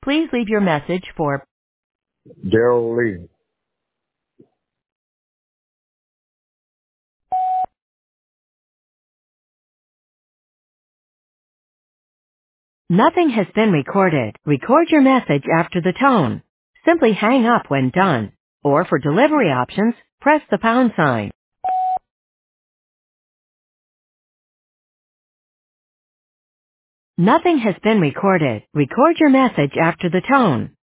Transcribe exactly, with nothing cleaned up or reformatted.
Please leave your message for Daryl Lee. Nothing has been recorded. Record your message after the tone. Simply hang up when done. Or for delivery options, press the pound sign. Nothing has been recorded. Record your message after the tone.